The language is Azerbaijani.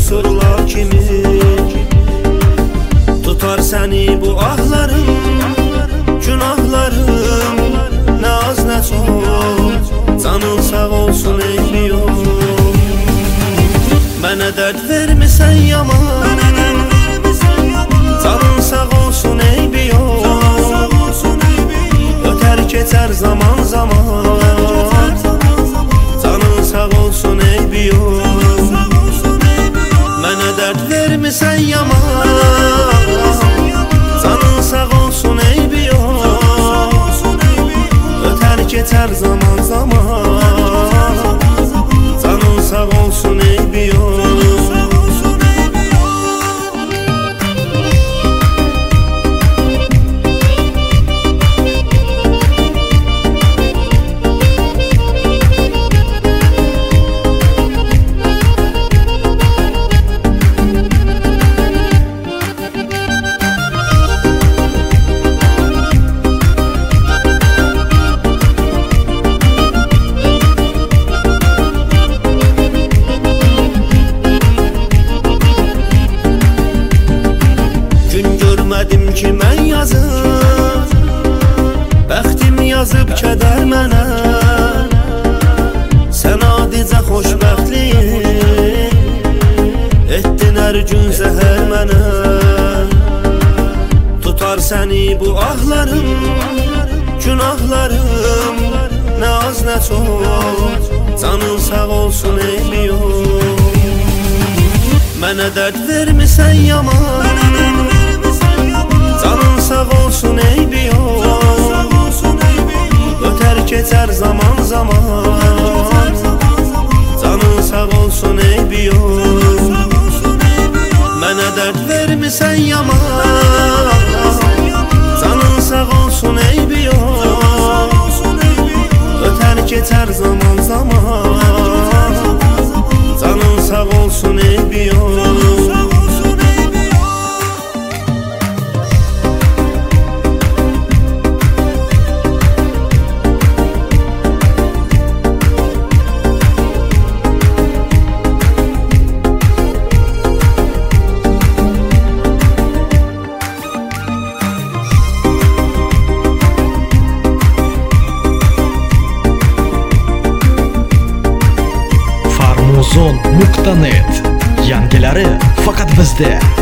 surlar kimi. Tutar səni bu ahlarım, günahlarım, nə az nə çox. Canın sağ olsun eybi yox. Mənə dərd vermisən yaman, canın sağ olsun eybi yox. Ötər keçər zaman zaman, canın sağ olsun eybi yox. Mənə dərd vermisən yaman, canın sağ olsun eybi yox. Ötər keçər zaman zaman, canın sağ olsun eybi yox. Görmədim ki mən yazıb, bəxtim yazıb kədər mənə. Sən adicə xoşbəxtliyin etdin hər gün zəhər mənə. Tutar səni bu ahlarım, günahlarım, nə az nə çox. Canın sağ olsun eybi yox. Mənə dərd vermisən yaman, canın sağ olsun eybi yox. Ötər keçər zaman zaman, canın sağ olsun eybi yox. Mənə dərd vermisən yaman, canın sağ olsun eybi yox. Ötər keçər zaman zaman, canın sağ olsun eybi yox. Farmuzon.net yangilari faqat bizda.